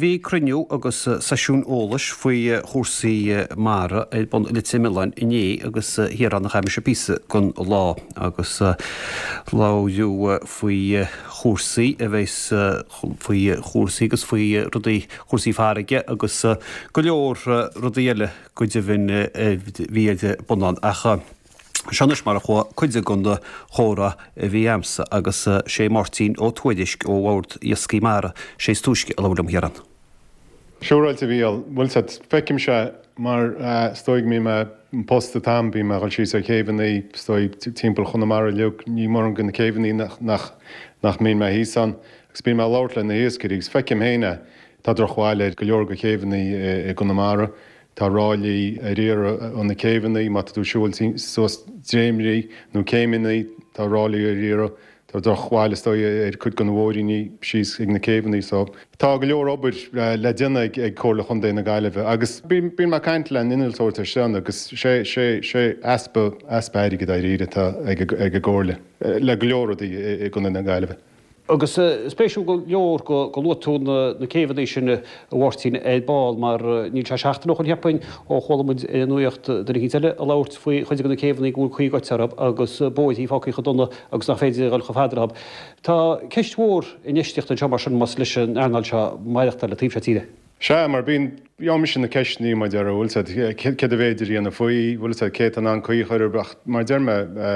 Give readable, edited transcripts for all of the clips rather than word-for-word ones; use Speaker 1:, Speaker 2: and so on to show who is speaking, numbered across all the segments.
Speaker 1: bhí cruniú agus sesiún ólais faoi chósaí mara bon lit Milan iné agus hiar nach chaimi se písa gon lá agus láú faoi chósaí a bheits faoi chósaí agus faoi rudaí chósaí farige agus go leor rudaíile go de bhín bhíide bonán acha. Seanis mar a chuide gunda chóra a bhí amsa agus sé Martin ó tuaidisk ó bhhaird iascaí mara sé stúisce a bhfuilm hearan.
Speaker 2: Siúráilte bhíal, bhfuil feiceim se mar stoig mí me posta tam bí me gáil síos a céhannaí stoig timppla chunamara leog ní mar an gona céhannaí nach mí me hísan, agus bí me láirla na héascaí gus feiceim héine tá drochháile go leor go céhannaí i gonamara. Tá rálaí a riar an na céhannaí má tú siúil déimrí nó céimií tá rálaí a riar tá do chháil stoi ar chud go bhóiríní síos ag na céhannaí so. Tá go leor obair le déine ag cóla chun déna gaiileh, agus bíon mar caiint le iniltóirtar sean agus sé aspa go riire ag a ggóirla le go leordaí gona na gaiileh.
Speaker 1: Agus spéisiú go leor go luatún na céhadaí sin a bhhairtín báil mar níl se seachtain an hepain ó cholamid nuocht de híile a láirt faoi chuide go na céhannaí gúil chuí goitearab agus bóidí fácaí chu donna agus nach féidir gáil go fáidirab. Tá ceistmhór iníisteachta te mar sin mas leis an airnáil se maireachta le tíomh tíre.
Speaker 2: Se mar bíon sin na ceisní mar dear bhfuil ce a bhéidir íonna faoi bhfuil cé an chuí chuirbach mar dearrma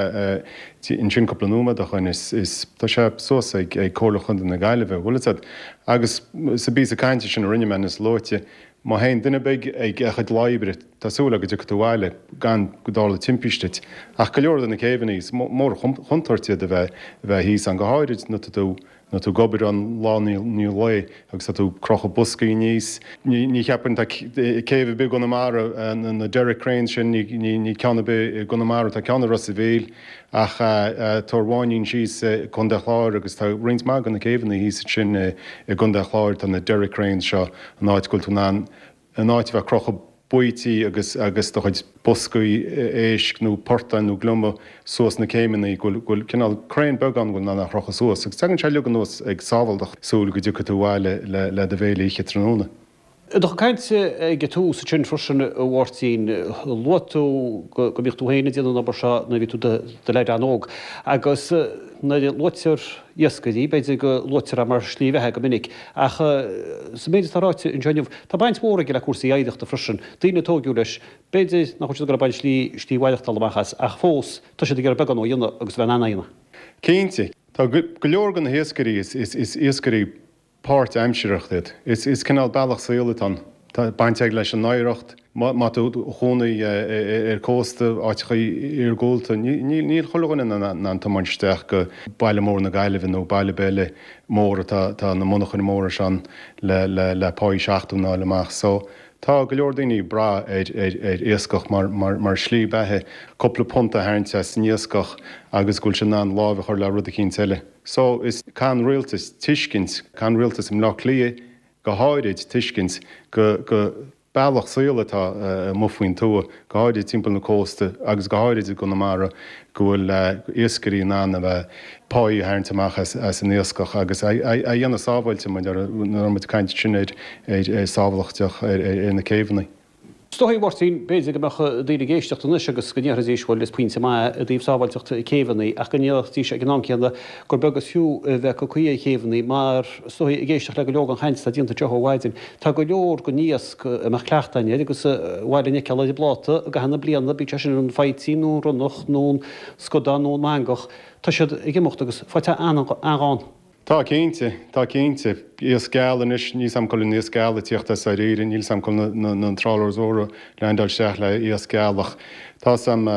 Speaker 2: in sin copplanúma a chuin is tá sé sósa ag cóla chun na gaiileh bhfuil agus sa bí a caiinte sin rinne men is láite má haon duine beag ag chud láibre tásúla go tú bhhaile gan godála timpisteit ach go leor na céhanní mór chuntartí a bheith híos an go háirid na tú gobir an lá ní le agus tú crocha buscaí níos. Ní cheapan céh be gonamara na Derek Crane sin ní ceanna be gonamara tá ceanna ras a bhéil ach tarháín síos chun de chláir agus tá rins má gan na céhanna hí sin i gun de chláir an na Derek Crane seo an áit goil tú ná an áit bheith crocha buítí agus do chuid buscaí éisc nó portain nó gluma suas na céiminaí ghfuil cinál crain began ghfuil na chrocha suas. Agus tegann se legan nuas ag sábhaldach súla go dtí tú bhhaile le a bhéile íche tróna.
Speaker 1: Do caiinte ag tú sa sin frosin a bhhairtín luatú go bhíocht tú héine déanana bar se na bhí tú de leid an óg. Agus na luatir iascaí beidir go luatir a mar slíomhethe go minic. Ach sa méidir táráite in Joinmh tá baint móra le cuasaí éideachta frosin. Daoine tógiú leis beidir nach chuid go baint slíomhhaideachta amachchas ach fós tá sé gur began ó dhéanana agus bheith anana.
Speaker 2: Cínti, Tá go leor gan na héascaí is iascaí páirt aimseireachtaid. Is cinál bailach saolatán. Tá baint ag leis an náireacht, má tú chunaí ar cósta áitichaí ar ggóilta. Níl chulagan an tamáinsteach go baile mór na gaiileh nó baile béile móra tá na monachan móra sean le páí seaachúná leach. So tá go leor daoine bra ar iascach mar slí bethe coppla punta hainte níoscach agus gúil sin ná lábh chuir le rud a cín teile. So is can rialtas tuiscint, can rialtas im lech lia go háirid tuiscint go bailach saolatá mufuoin tú go háirid timppla na cósta agus go háirid go namara gohfuil iascaí ná a bheith páí haintach as an níoscach agus dhéanana sábhailte mar muid caiinte sin ar sábhalachteach ar na céhannaí.
Speaker 1: Stoí bhhairtín béidir go daoine géisteachtanis agus gníorthíshil is puinte mai a dtíobh sábhailte céhannaí ach go níochtí sé gnáceanna gur begus fiú bheith go chuí chéhannaí mar stoí géisteach le go leog an chaint a dionanta teohhaidin. Tá go leor go níos amach cleachtaine agus bhhaile ceala bláta a go hena blianana bí te sin an feittíú runnach nó scodanú mangach tá siad i gimocht agus fáte anrán.
Speaker 2: Tá cínte í scéalanis ní sam choil níos scéala tíochtta sa riir níl sam na trálarzóra leindal seach le í scéalach. Tá sam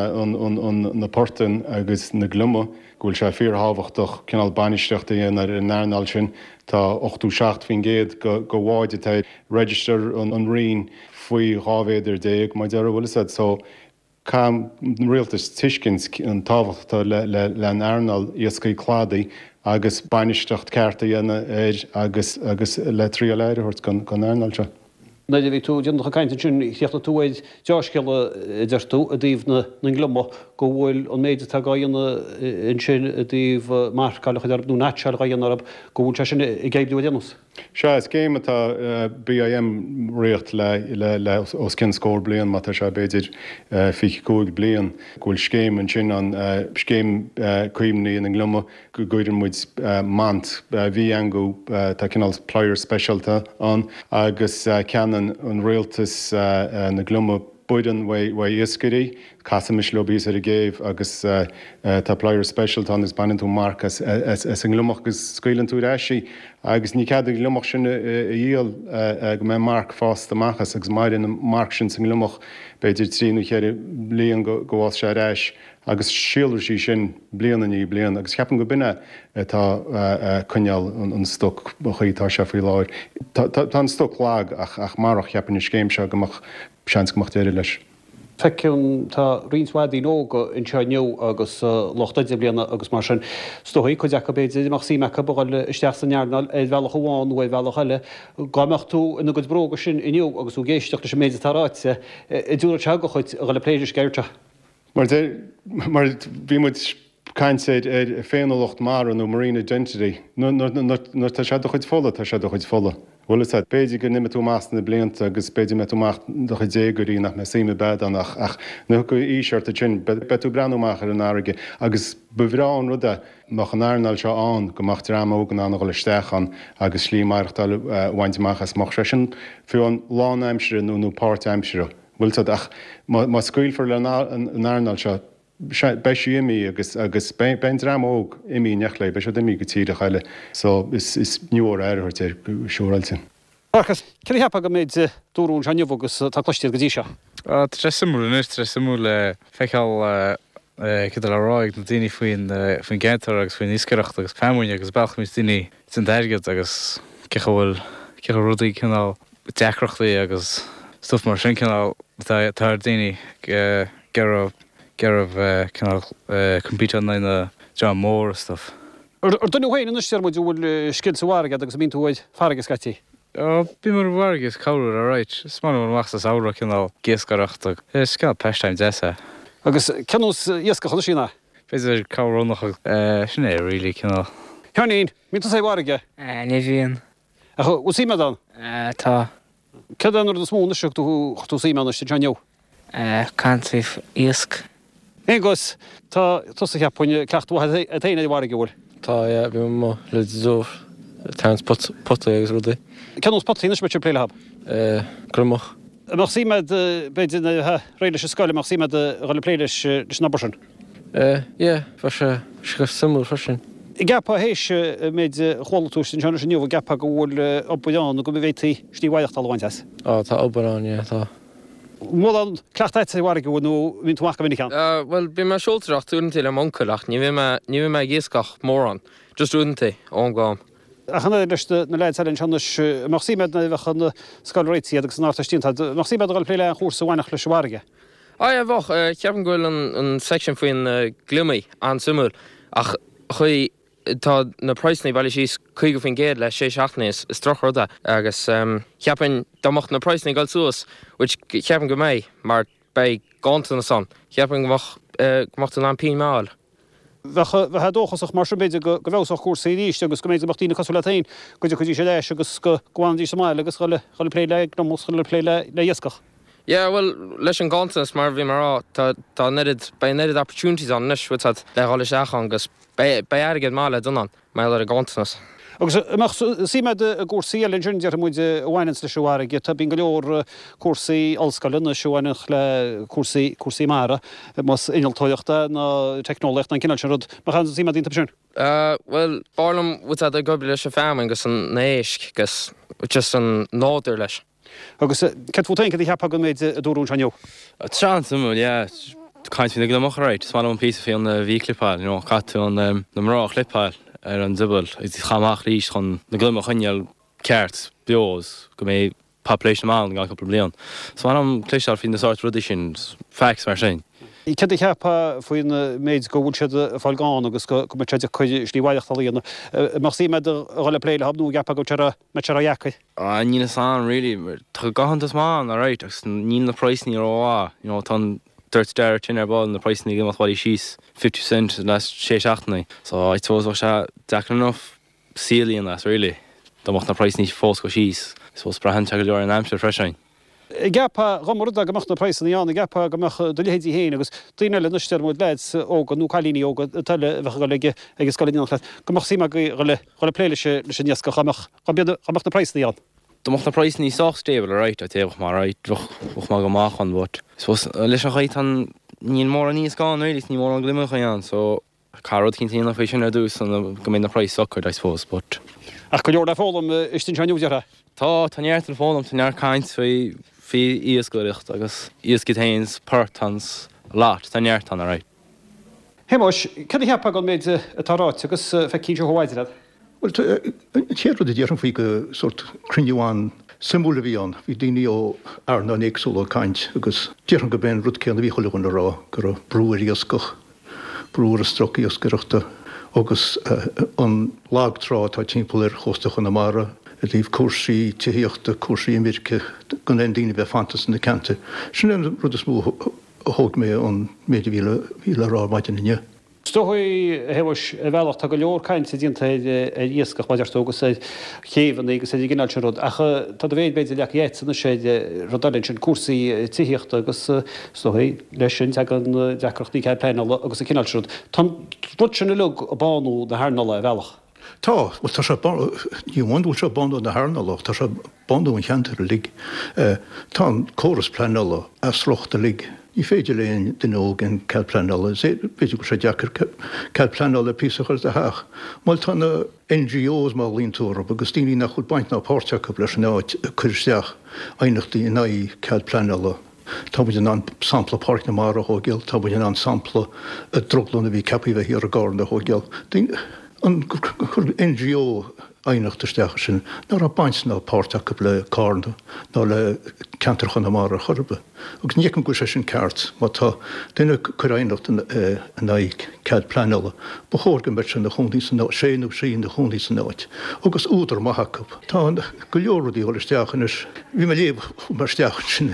Speaker 2: na portain agus na gluma gúil se fíorhabhachtach cinál banisteachta dhéana ar an airnáil sin tá 8-7 fin géad go bháide tá register an rion faoi rábhéidir déag mar dear bhfuil so Cam rialtas tuiscint an tábhachtá le an airnáil iascaí chládaí agus banisteacht cearta dhéana agus le trí léirthirt gan airnáil se.
Speaker 1: Naidir bhí tú deanach caiinte sin tíochtta túid deasceile deirtú a dtíobh na gluma go bhfuil an méidir tá gáanna in sin a dtíobh marcálacha arab nó náteal gáanarab go bhúil sin i gcéibú a déanús.
Speaker 2: Se is céim atá BIM riocht le os cin scór blian má tá se beidir fi cúig blian ghfuil scéim an sin an scéim cuimnaí in an gluma go gaidir muid mant bhí angú tá cinál player specialta an agus ceanan an réaltas na gluma buidan wa iscarí Casamis lobís a géibh agus tá player specialta an is banan tú mark as an glumach gus scaoilann tú eisi agus ní cead glumach sin a dhéal go mé mark fásta machchas agus maidin mark sin san glumach beidir tríú chéir blion goháil sé éis agus síalar sí sin blian í blian agus ceapan go binne tá cuneal an stoc chuítá se faoi láir. Tá an stoc lág ach marach cheapan is céim se gomach seans gomach déire leis.
Speaker 1: Fecinn tá rionshaidí nóga in seo agus lochtaide blianana agus mar sin stoí chu deacha béidir mar sí mecha báil isteach san nearnal é bhealach bháin nó é bhealach heile gáimeach tú ina go bróga sin inniu agus ú géisteach leis méidir táráite i dúra te go chuid a go le pléidir geirte. Mar
Speaker 2: bhí muid caiintéid féanalacht mar nó Marina Gentry nó tá sé do chuid fola tá sé do chuid fola. Bhfuil béidir go nimime tú más na blianta agus béidir me túach do chu dégurí nach me síime bedan ach nu go íseart a sin betú breanúachchar an áige agus bhrán ruda nach an airnal seo an gomach rámógan an goil stechan agus slímarachtal bhaintachchas mar sé sin fiú an láimsere nó páirtimsere. Bhfuil ach má scuilfar le an airnal seo beisi imi agus ben ramóg imi nechlé, be imi go tíide chaile, so is nuor airhirtir siúráiltin.
Speaker 1: Agus ce hepa go méid dúrún seanmh agus tá cloistíad go dtí seo?
Speaker 3: Tresamú le feiceáil cid aráig na daoine faoin gentar agus faoin isceireacht agus feimúine agus bailcha mis daoine san deirgad agus cecha rudaí cinál deachreachtaí agus stuff mar sin cinál tá daoine Gerab compúter na John Moore stuff.
Speaker 1: Dúnú hain in sé muid bhfuil scil saháige agus bín túid fargus catí.
Speaker 3: Bí mar bhargus cabú a ráit, smána machtas ára cinál géascareachtach. Scal peistáim deasa.
Speaker 1: Agus ceanús iasca chu sína?
Speaker 3: Féidir cabhrúnach sinné rilí cinál.
Speaker 1: Ceanín, mín tú sé bharige?
Speaker 4: Ní bhíon.
Speaker 1: Ú síime dan?
Speaker 4: Tá.
Speaker 1: Ceadanú do smúna seach tú síime sé teanneú?
Speaker 4: Cantrif iasc.
Speaker 1: Égus tá tusa cheappaine ceachtú a taine bharige bhfuil.
Speaker 5: Tá bhí má le dór tans potta agus rudaí.
Speaker 1: Ceanús potíine be pléile hab?
Speaker 5: Grumach.
Speaker 1: Mar síime beidir réile se scoile mar síime rolle pléidir snabarsin?
Speaker 5: Fa se samú fasin.
Speaker 1: I gappa hééis méid choú sin sena sin nniuh gappa go bhfuil opán go bhhétaí stíhhaocht talhaintes.
Speaker 5: Tá oberán tá.
Speaker 1: Mó an cleachtaid sé bhharige bhú vín túach go minic an?
Speaker 5: Well bí mar seoltarach túnta le mcolach, ní bhí me géascach mór an, just únta ón gáim.
Speaker 1: A chana leiste na leid selinn seannas mar síimead na bhechan scoilréití agus ná tínta, mar síimead gáil pléile an chósa bhainach le bharige.
Speaker 5: Bhah ceapan ghfuil an section faoin glumaí an sumúil ach chuí tá na praisnaí bailí síos chuig go fin géad le 6-8 is trochda agus ceapan dáach na praisnaí gáil suas, which ceapan go méid mar bei gáanta na san, ceapan gomacht an pí máil.
Speaker 1: Bheit dóchasach mar beidir go bhheach cuasaí ríist agus go méid bachtína cosúlatain, go chudí sé leis agus go gháindí semáil agus chola pléile nó chola pléile le iascach.
Speaker 5: Well, leis an gáantas mar bhí marrá tá netted opportunities an nes le hála seachan agus bei airgad mála dunan me le a gáantas.
Speaker 1: Agus síimead a gúsaí le dúndear muid bhhainans le seoharige, tá bín go leor cuasaí allscoilna seohainach le cuasaí mara mas inaltóireachta na technolacht an cinál rud mar chan síimead ínta sin.
Speaker 5: Well, bálam bhut a gobar leis a feam agus an nééis gus just an náidir leis.
Speaker 1: Agus ceútain go heappa go méid a dúrún seanneú?
Speaker 3: Trán samú, caiint fin go mochráid, sá an pí fé an bhíclipáil, catú an na mrá clipáil ar an dubal, is chamach rís chun na gluma chuineal ceart, beos, go mé population má gá blion. Sá an cléisiál fin na sáirt rudí sin facts mar sin.
Speaker 1: I ce cheappa faoin méid go bhúil siad fáilgáin agus go teidir chuid slíhhaochttaíonna. Mar sí me rolla pléile habnú gappa go me tearheacha.
Speaker 3: Ní san ri tá gahantas má a réit agus ní na praisní ará, tá dúirt deir tin ar báil na praisní go bhí síos 50 cent leis 6-8. So I suppose se deacranmh sílíon leis rilí. Tá na price ní fós go síos, sos brahan te go leor an amse freisin.
Speaker 1: Gapa gomor da gomach na price na an gapa gomach de lehéí héin agus duine le nuiste mod leds óga nú chalíní óga talle bheit goige agus scoilín le gomach síma goile pléile se níosca chamach na price na an.
Speaker 3: Tá na price ní soch stable right a téch mar right droch má go máach an bot. Sos leis a chaid an níon mór níos gáin réilis ní mór an glimime an, so carrod cintíana fé sin dús an go mé na price sochar I suppose, but
Speaker 1: Ach go leor da fólam istin seanúdeara.
Speaker 3: Tá neart an fólam tá near caint fi íosgóirecht agus íosgitéins purtans lát tá neart an right.
Speaker 1: Hemos, cad heappa go méid atáráit agus fe cín se hóáidirad?
Speaker 6: Well, chéad a dhéar an fao go sort crinneháin symbol bhí an, bhí daoine ó arna éagsúil ó caint agus déar an go ben rud céanna bhí chola an rá gur brúir íoscoch, brúir a stroc íosgaireachta agus an lágtrá tá timppla chósta chun na mara, a dtíobh cuasaí tííochta cuasaí Amirce gon an daoine bheith fantas na cante. Sin rud is mó thóg mé an méidir bhíle rá maidin inne.
Speaker 1: Stohui hemos bhealach go leor caiint sé dínta íoscach maidirtógus chéhan agus sé gginál se rud. Acha tá bhéid beidir leach éitsanna sé rodalinn sin cuasaí tííochta agus stohui leis sin an deachreachtaí ceid pléinala agus a cinál se rud. Tá rud sin lug a banú na hána bhealach.
Speaker 6: Tá, tá sé níhhaúil se bandú na hánalach, tá se bandú an cheantar a lig. Tá choras planala a slochta lig. Í féidir léon den óg an cead planala, beidir go sé deachar cead planala písachar a haach. Máil tá na NGOs má líontóra, agus daoine nach chud baint ná páirteach leis an áid chuirteach aonachtaí in naí cead planala. Tá bud an sampla park na mar a hógeal, tá bud an sampla a droglanna bhí capí bheith hir a gáin a hógeal. An NGO einachtarsteach sin nar a baint ná páirteach le cána ná le ceantarchan na mar a chorbe. Agus níchan go sé sin ceart, má tá duine chur éinecht a naig cead planala, ba chógan bet sin na chundí san séanú sín na chundí san náid. Agus údar maithacab. Tá go leoradí hólisteachan is, bhí me léomh mar steach sin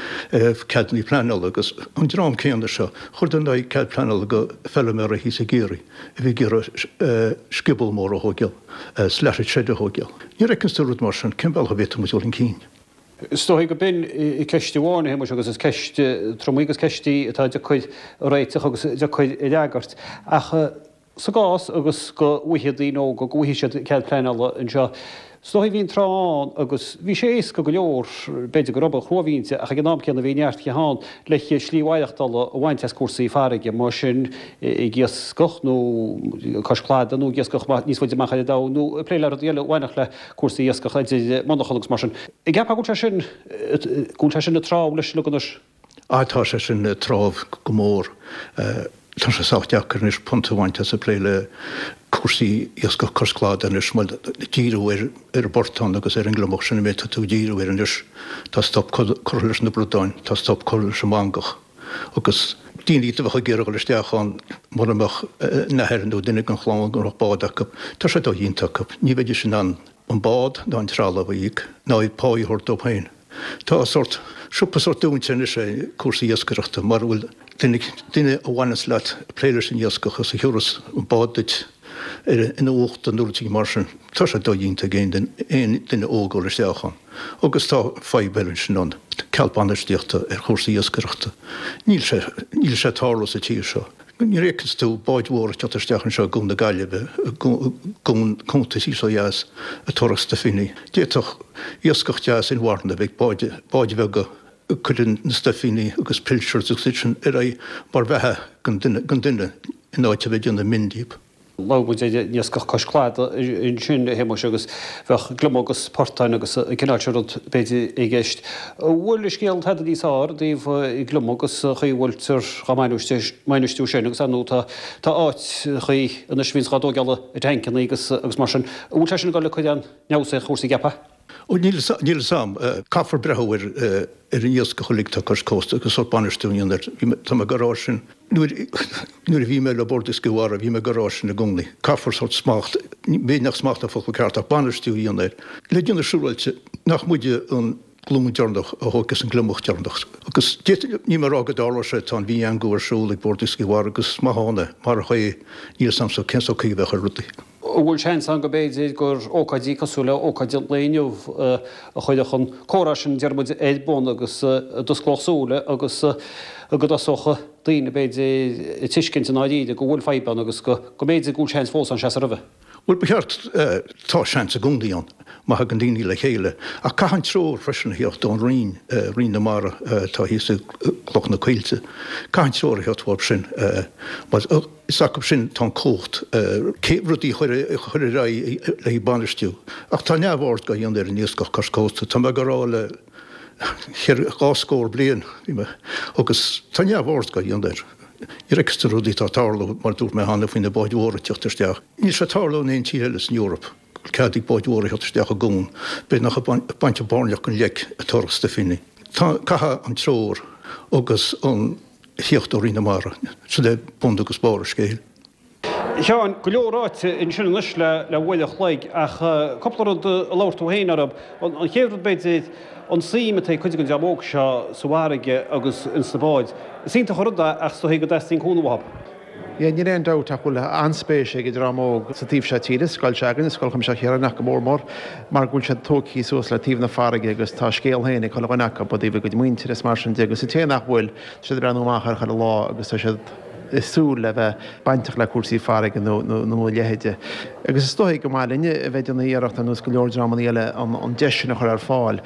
Speaker 6: ceadní planala agus an drám céanna seo, chur den naig cead planala go fellile mar a hís a géirí, a bhí gur skibal mór a hógeal, sleis séide hógeal. Ní reicins rud mar sin cimbal a bhéta mu jolinn cín.
Speaker 1: Stohi go bin I ceiste bhána hemos agus is ceiste tromígus ceistí atá de chuid réiteach agus de chuid I leagart. Ach sa gás agus go uhiadí nó go uhi sé cead pleinala an seo. Stohi hín trán agus bhí sé go leor beidir go robbal chóhínte a g nám ceanna bhí neart cheán leiche slíhhaidachtal a bhaintes cuasaí farige mar sin I ggéascoch nó cosláda nó ggéascoch níos fuide maicha dá nó pléile a dhéile bhainach le cuasaí iascoch manachchalagus mar sin. I gceappa gúnte sin na trá leis luganas.
Speaker 6: Tá sé sin tráh go mór. Tá sé sáteachar is ponthahainte sa pléile cuasaí iascoch cosláda is mar díú ar bortán agus ar an glamach sin mé tú díú ar an is tá stop choirlis na Brodáin, tá stop choirlis sem mangach. Agus díní bhecha ggéir go leisteachán mar amach nahéirú duine an chláán go bádacha. Tá sé dó dhíntacha, ní bhéidir sin an bád ná an trála bhíigh ná id páíthir dóphain. Tá sort siúpa sort dúintena sé cuasaí iascareachta mar bhfuil duine a bhhanas leat pléidir sin iascacha sa thuras an báid ina ócht an úirtí mar sin. Tá sé dó dhínta géin duine ógó leisteachán. Agus tá fáibbeann sin an cealbanistíochta ar cuasaí iascareachta. Níl sé tálas a tíir seo. Ní réchas tú báidhór teatarsteachan seo gún na gaiileh gún contaí so jaas a torasta fini. Déach iascoch jaas in bhharna bheith báidbheh go chun na stafíní agus pilseir sin ar mar bheitthe gan duine in áite bheith na mindíb.
Speaker 1: Lábud níoscoch cosláda in sin hemos agus bheith glumógus portáin agus cinnáilserút beidir I gceist. Bhfuil scéal head díosár díomh I glumógus chuhiltir mainúistú sin agus anú tá áit chuí ina svíns gadógeala I teancan agus mar sin. Bhúil sin go le chuidean neamsa chósaí gapa?
Speaker 6: Níl sam caafar brethir ar an íosca choligta chus cósta agus sort banistúíon tá gorásin. Nuair bhí me le bordas gohhar a bhí me gorásin na gunglaí. Caafar sort smacht, bé nach smacht a focail ceart a banistúíon ir. Le dúna siúilte nach muide an glúmtearnach a thugus an glumuchttearnach. Agus ní mar agad dála sé tá bhí an gúir siúla bordas gohhar agus maithána mar a chué níl sam so censó chuí bheith rudaí.
Speaker 1: bhfuil sé an go béidir gur ócadí cosúla ócadí léineh a chuide chun córá sin dearmid éadbun agus dosclásúla agus go socha daoine béidir tuiscint náíide go bhfuil feban agus go béidir gúil sé fós an se a rih.
Speaker 6: Bhfuil beart tá sean a gúndaíon má gan daoine le chéile. A caihan tróir freisin hiocht don rin na mara tá hí cloch na cuiilte. Caihan tróir heothhab sin is ac sin tá cócht rudí chuir ra le banistú. Ach tá neamhhart go dhéon ar níos go coscósta, Tá me gorá le gáscóir blian agus tá neamhhart go dhéon ir. Irekstar rudí tá tála mar dúr me hána faoin na báidhóra teachtarsteach. Ní sé tála na tíhélas in Europa. Ceadí báidhóra teachtarsteach a gún, be nach baint barneach an leik a torsta finni. Tá caha an trór agus an hiochtú na mara, so le bund agus bára scéil.
Speaker 1: Seán go leorráit in sin nuis le bhfuileach leig ach coppla láirtú héin arab an chéhrad beidir an síime é chuide gon deabóg seo suhaige agus in sabáid. Sínta chorda ach so hé go desting cúnahab.
Speaker 7: Ní réon dát a bhfuil anspéise go drámóg sa tíomh se tíide sáil segan sáilcham se chéarnach go mór mar gúil se tóí suas le tíomh na farige agus tá scéalhéna chohanacha bud íh go muintir is mar sin de agus sa téanach bhfuil si ranúachchar chu lá agus tá sé isú le bheith baintach le cuasaí farige nó lehéide. Agus is stoigh go máile a bheith na íirecht an nús go leordráman eile an deisina chu ar fáil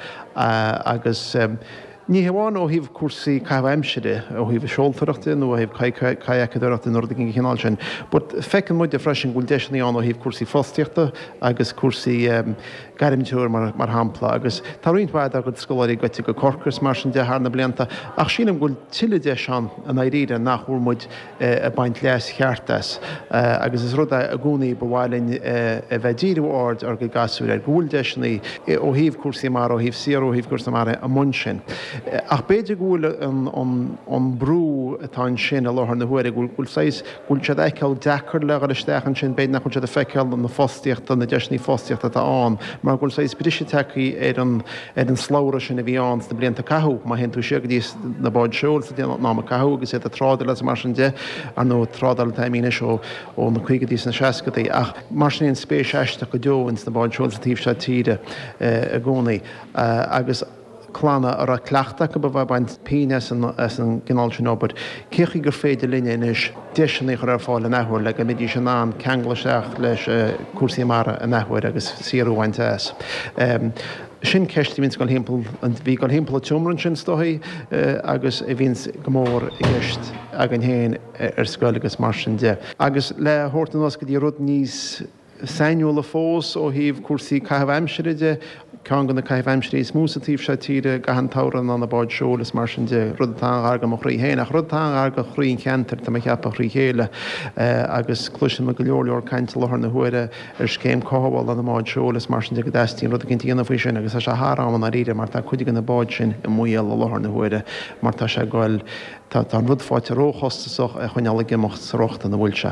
Speaker 7: agus ní hamháin ó híh cuasaí caimhimseide ó híh seoltarachta nó híh caiachtarachta nó gin chinál sin, bud fecin muide freisin gúil deisina an ó híh cuasaí fóstiachta agus cuasaí gaiimtúir mar hampla agus tá rionhhaid agad scoláirí goite go corcras mar sin dethna blianta ach sínam gúil tiile seán an éíre nachúmuid a baint leis cheartas agus is rud a gúnaí bhhailinn a bheith díúáid ar go gasú ar gúil deisina ó híh cuasaí mar ó híh siar ó híh cuasa mar a mun sin. Ach beidir gúil an brú atá sin a láthar na huair gúil séis gúil se eiceil dechar le isteachan sin beid nach chun se a feiceil na fóstiíocht na deisnaí fóstiíocht atá an, mar gúil séis brise teí ar an sláire sin a bhíáns na blianta cathú, má hen tú siag díos na báid seúil sa déana ná cathú agus é a trádal le mar sin de an nó trádal taimíine ó na chuige díos na seacataí ach mar sin on spéis eiste go deoins na báid seúil sa tíomh se tíide a gcónaí agus chlána ar a cleachta go bh baint píine as an gnáil sin obair. Céchi gur féidir linne is deisina chu ar fáil a nethúir le go midí sin ná ceanglaseach leis cuasaí mara a nethúir agus siarúhaint as. Sin ceistí vín go himmpel an bhí go himmpla túmrann sin stoí agus i víns gomór i gceist ag an héin ar scoil agus mar sin de. Agus le thuirta nás go dtí rud níos Sainúla fós ó híh cuasaí caimhimseide cean gan na caimhimseí smúsatíh se tíre gahantáran an na báid seolalas mar sin de rudtá aga mo chrí héin ach rudtá aga chrín cheantar tá cheappa chrí chéile agus cluisian me go leorleor caiinte lethar na huaire ar céim cáháil an na máid seolalas mar sin de go deistín rud cinn tíanana faoi sin agus se háráman a riide mar tá chuide gan na báid sin i muíal a lethar na huaire mar tá se gáil tá an rudfáte róchostasach a chuineala gimocht sa rochta na bhfuil se.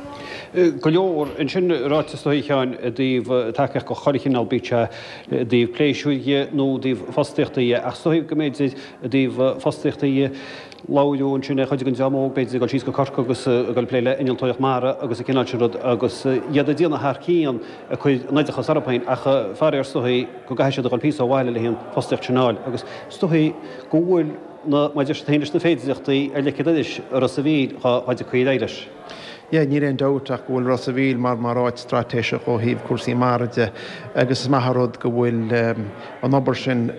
Speaker 1: Go leor in sin ráiteáin díomh takeach go chorichinál bíte díomh pléisiúige nó díomh fóstiachtaí ach soíh go méid díomh fóstiachtaí láún sinna chuide an deamó beidir go síos go corca agus go pléile inaltóoach mara agus a cinál rud agus iad a díana thcííon a chuid neidecha sarappain ach fearir stoí go gaiise do pí bhhaile le híon fóstiachtanáil agus stoí go bhfuil na maidir téidir na féidirachtaí ar lecéis ar a sa bhí chuide chuidir.
Speaker 7: Ní réon dóach bhfuil Rosa bhíl mar áid stratéise ó híh cuasaí maride agus maitharrod go bhfuil an obair sin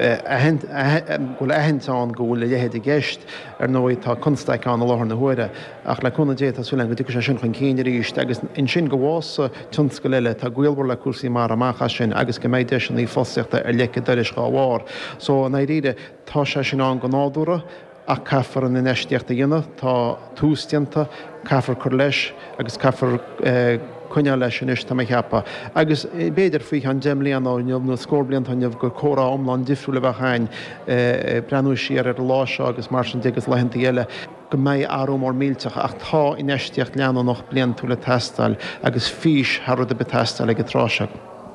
Speaker 7: bhfuil ahantáin go bhfuil lehéad i gceist ar nóid tá constaán láthar na huaire ach le chuna dé súla go dtí sin chun cíine ríist agus in sin go bhása tuns go leile tá ghfuilhar le cuasaí mar amachcha sin agus go méid deisina í fósteachta ar leice deiris go bhhar. So na ríide tá sé sin an go nádúra a caafar an inéisteachta dhéanamh tá tústeanta caafar chu leis agus caafar cuine leis sin is tá cheappa. Agus béidir faoi an deimlíon áneamh nó scóblion tainmh gur chórá omláin difriúla bheitchain breanú siar ar láise agus mar sin degus lehananta eile go méid áú mór mílteach ach tá inéisteocht leanú nach blian túla testáil agus fís Harrod a betestáil ag tráiseach.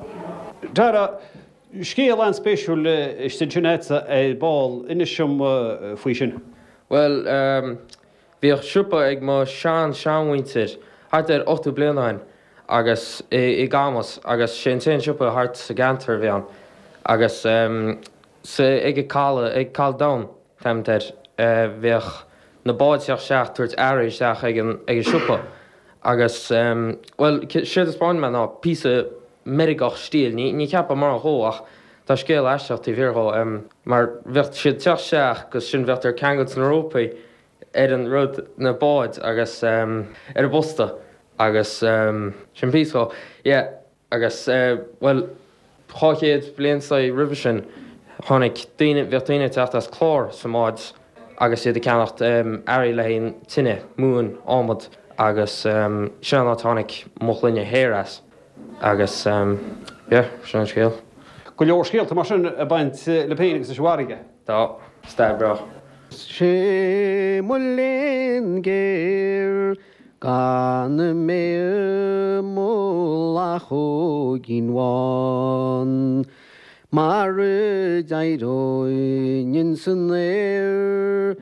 Speaker 1: Scéal an spéisiúil sin sinnéitsa é ball ina sem faoi sin?
Speaker 5: Well, bhíoh siúpa ag má seanhaintir hart ar 8 blianain agus I gamas agus sin siúpa hart sa gantar bhíán agus ag cáil dam temteir bhíoch na báidseach seach tuairt airí seach ag an siúpa agus well siad is páin me ná písa merigach stíl ní ceappa mar hóach tá scéal eisteach í bhíorthó mar bheith siad teach seach gus sin bheith ar ceangat na Rópaí ar an rud na báid agus ar bosta agus sin písá agus well cháchéad blion sa rih sin tháinig bheirtaine techt as chlár sa máid agus iad ceannacht airí le haon tine múin ámad agus sin ná tháinig mochlinne héras agus sin an scéal.
Speaker 1: Go leor scéalta mar sin a baint le péanagus sa seoirige.
Speaker 5: Tá, staid bra.
Speaker 1: sé mo len géir gan mé mó a cho ginháin mar dairóin san éir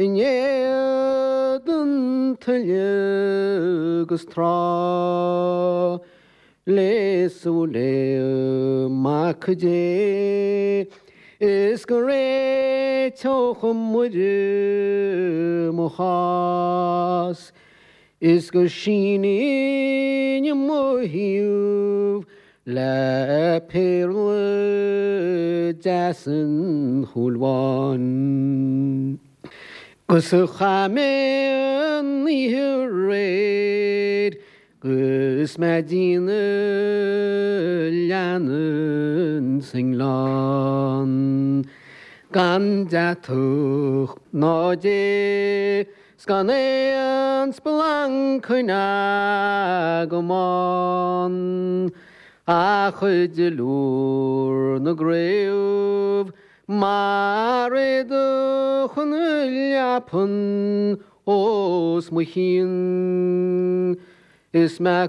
Speaker 1: inéad an tuile agus trá léú le má chudé is go ré teocha muide mo chás is go síine mohiúh le péirle deasan chúlháin. Gus a chaimé an ihe réid gus me díine leanan singláin. Gan deatuch ná dé sgan é an splang chuine go máin. A chud de lúr na gréomh mar éidir chun leapan os mo chin. Is me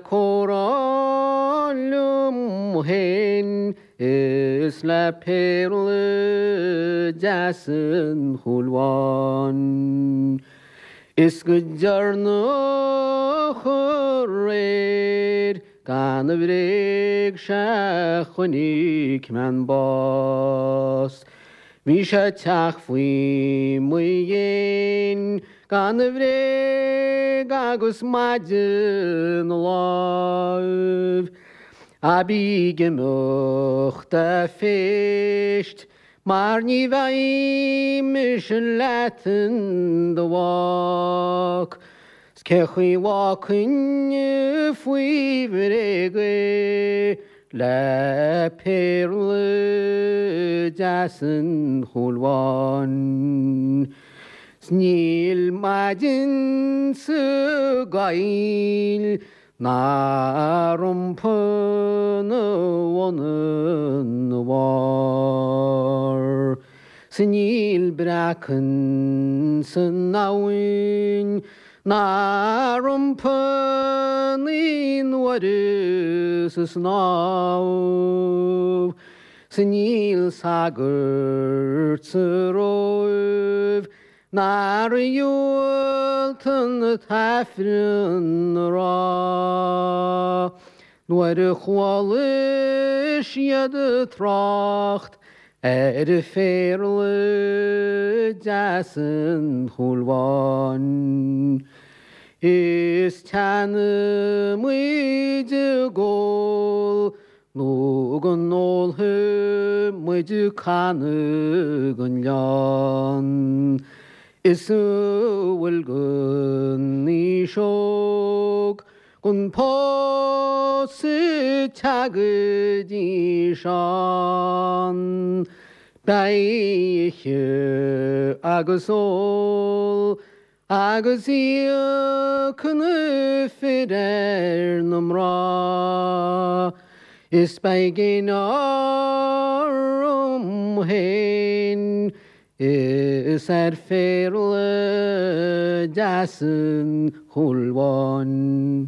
Speaker 1: córálum héin is le péirle deasan chúlháin. Is go dearnach réid gan a bhréig se chunig man bás. Bhí sé teach faoi mu dhéin gan a bhréig agus maidin láimh. A bí gemocht a féist mar ní bhaim sin leatan do bhách. Cechuí bhácinn faoi bhréige le péirle deasan chúlháin. Sníl maidin sa gail ná rompa na bhana bhar. Sníl brachan san náhain ná rompa ní nuair sa snámh. Sníl sagart sa róibh ná riúiltan na taifrin rá. Nuair a chhála siad a trácht ar a féirle deasan chúlháin. Is teanna muide ggóil nó go nólathe muide canna go leán. Is bhfuil go ní seog gon pása teagadí seán. Baiche agus ól agus íochanna fidir nam rá. Is baigin árum héin is féirle deasan chúlháin.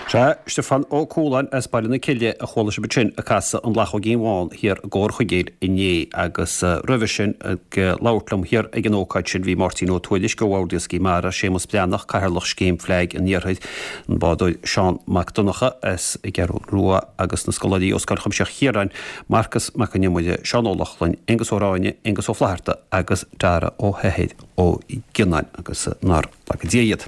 Speaker 1: Stefan ó cúlain as bailna ciile a chola se betin a casa an lecho géháin hir ggóir chugéir iné agus rivisin láirlam hir ag an ócaid sin bhí Martin ó tuailis go bhhardias cí mar a sémas bleannach cairlach céim fleig an níorthaid an bádóid Seán McDonacha as i gcearú rua agus na scoladí Oscar chumseach chiarain Marcus Macanimuide Seán Ólachlainn agus óráine agus ó flaharta agus dara ó hehéid ó Ginain agus nar le díiad.